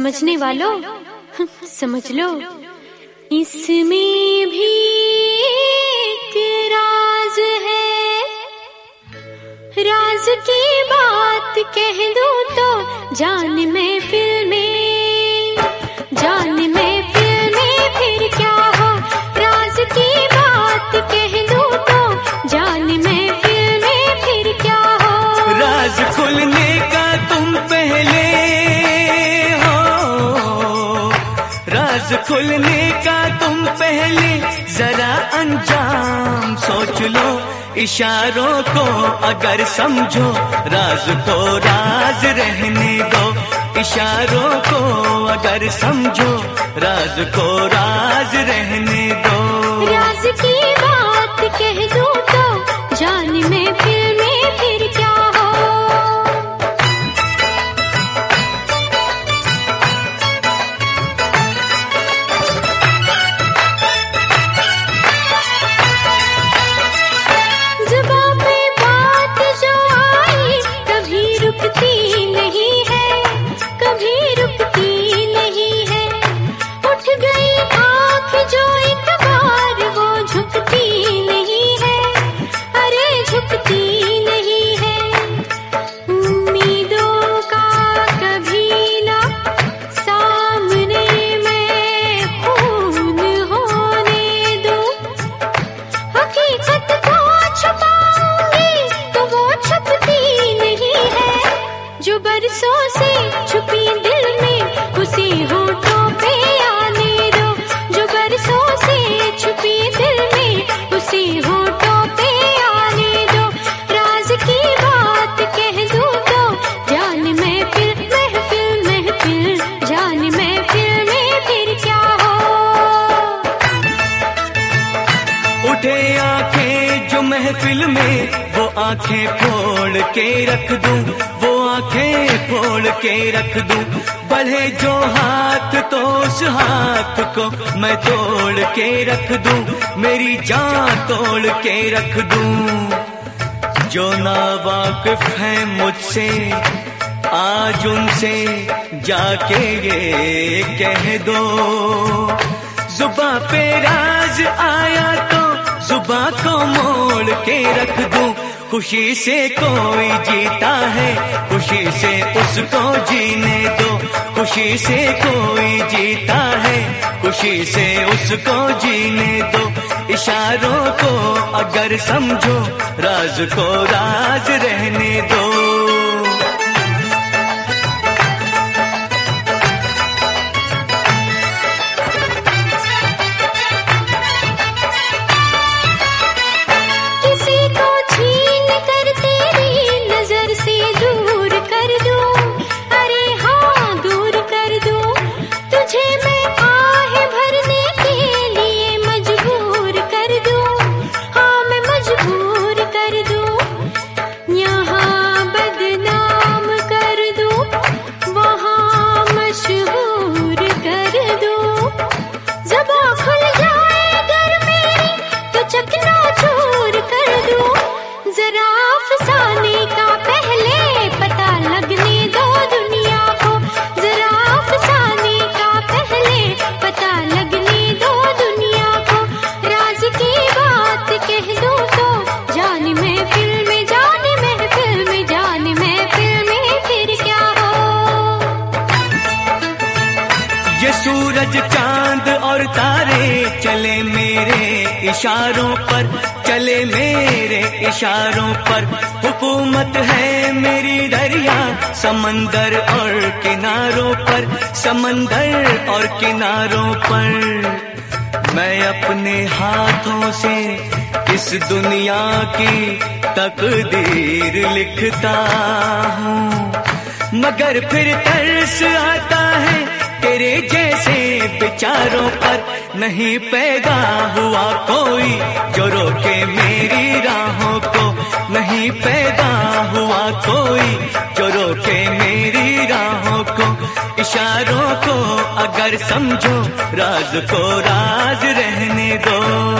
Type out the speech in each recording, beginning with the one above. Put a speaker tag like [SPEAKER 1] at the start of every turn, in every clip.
[SPEAKER 1] समझने वालों समझ लो, इसमें भी एक राज है। राज की बात कह दूं तो जान महफिल में, जान महफिल में फिर क्या हो। राज की बात कह दूं तो जान महफिल में फिर क्या हो।
[SPEAKER 2] राज खुलने का तुम पहले राज खुलने का तुम पहले जरा अंजाम सोच लो। इशारों को अगर समझो, राज को राज रहने दो। इशारों को अगर समझो, राज को राज रहने दो।
[SPEAKER 1] राज की बात कह दूं तो जान महफिल में फिर क्या हो। बरसों से छुपी दिल में उसी होठों पे आने दो। जो बरसों से छुपी दिल में उसी होठों पे आने दो। राज की बात कह दूं तो जान महफिल महफिल महफिल, जान महफिल में फिर क्या हो।
[SPEAKER 2] उठे आंखें जो महफिल में, वो आंखें फोड़ के रख दूं, वो आंखें फोड़ के रख दूं। बढ़े जो हाथ तो उस हाथ को मैं तोड़ के रख दूं, मेरी जान तोड़ के रख दूं। जो नावाकिफ है मुझसे आज उनसे जाके ये कह दो। जुबां पे राज आया तो जुबां को मोड़ के रख दूं। खुशी से कोई जीता है, खुशी से उसको जीने दो। खुशी से कोई जीता है, खुशी से उसको जीने दो। इशारों को अगर समझो, राज को राज रहने दो। सूरज चांद और तारे चले मेरे इशारों पर, चले मेरे इशारों पर। हुकूमत है मेरी दरिया समंदर और किनारों पर, समंदर और किनारों पर। मैं अपने हाथों से इस दुनिया की तकदीर लिखता हूँ, मगर फिर तरस आता है तेरे जैसे विचारों पर। नहीं पैदा हुआ कोई जो रोके मेरी राहों को, नहीं पैदा हुआ कोई जो रोके मेरी राहों को। इशारों को अगर समझो, राज को राज रहने दो।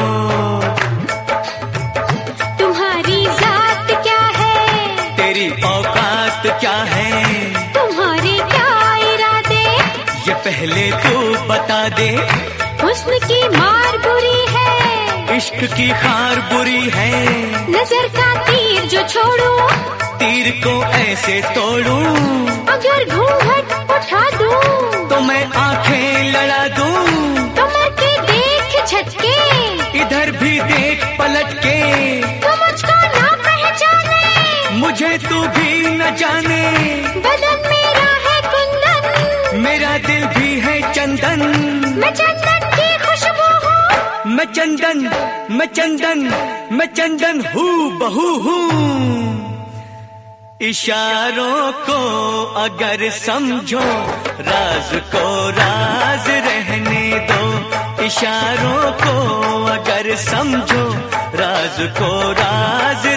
[SPEAKER 1] तुम्हारी जात क्या है,
[SPEAKER 2] तेरी औकात क्या है,
[SPEAKER 1] तुम्हारे क्या इरादे,
[SPEAKER 2] बता दे।
[SPEAKER 1] हुस्न की मार बुरी है,
[SPEAKER 2] इश्क की खार बुरी है,
[SPEAKER 1] नजर का तीर जो छोड़ूं,
[SPEAKER 2] तीर को ऐसे तोड़ूं,
[SPEAKER 1] अगर घूंघट उठा दूं,
[SPEAKER 2] तो मैं आंखें लड़ा दूं,
[SPEAKER 1] तो मर के देख झटके,
[SPEAKER 2] इधर भी देख पलट के,
[SPEAKER 1] तो मुझको ना पहचाने,
[SPEAKER 2] मुझे तू भी न जाने,
[SPEAKER 1] बदन मेरा है कुंदन,
[SPEAKER 2] मेरा दिल भी है चंदन,
[SPEAKER 1] मैं चंदन की खुशबू हूँ,
[SPEAKER 2] मैं चंदन, मैं चंदन, मैं चंदन हूँ बहू हूँ। इशारों को अगर समझो, राज को राज रहने दो। इशारों को अगर समझो, राज को राज